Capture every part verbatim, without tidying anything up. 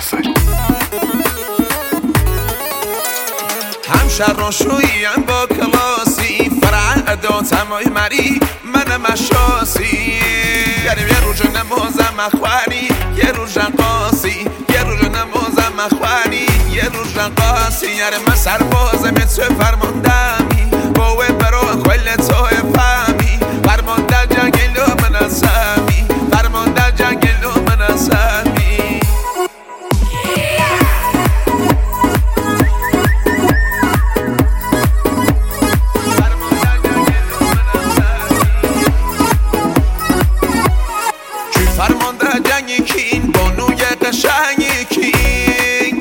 آفرین. همشهر رو شویم با کلاسی فرع ادا تمای مری من مشاسی یعنی یه روز نمازم اخوانی یه روز رقاصی یه روز نمازم اخوانی یه روز رقاصی یعنی من سربازم تو فرماندمی باوه برا کل توی فهمی فرمانده جنگلو من اسمی فرمانده جنگلو من اسمی فرمانده جنگی کین بانوی قشنگی کین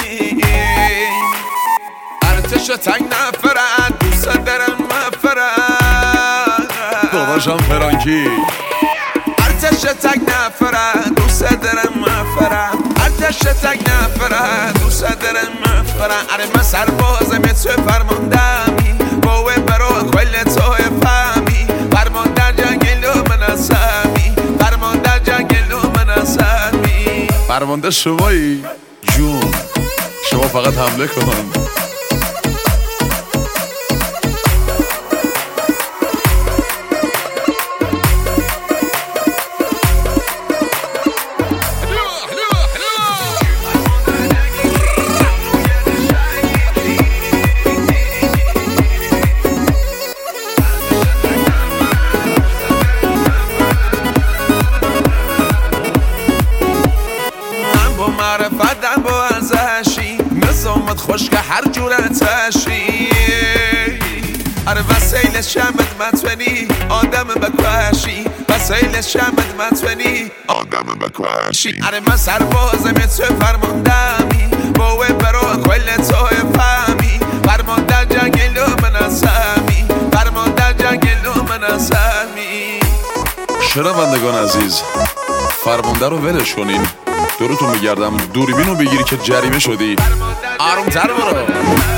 ارتش تنگ نفرن دوست درم مفرن داداشم فرانکی ارتش تنگ نفرن دوست درم مفرن ارتش تنگ نفرن دوست درم مفرن اره من سربازم تو فرماندمی باوه برا کل توی فهمی فرمانده جنگلو من اسمی فرمانده جنگلو من اسمی فرمانده شمایی جون شما فقط حمله کن. معرفتم با ازشی نظامت خوش که هر جورتشی اره وسیل شمت متونی آدم بکوشی وسیل شمت متونی آدم بکوشی اره من سربازم تو فرماندمی باوه برا کل توی فهمی فرمانده جنگلو من اسمی فرمانده جنگلو من اسمی. شنوندگان عزیز فرمانده رو ولش کنین دورتون میگردم دوربین رو بگیری که جریمه شدی. آرومتر برو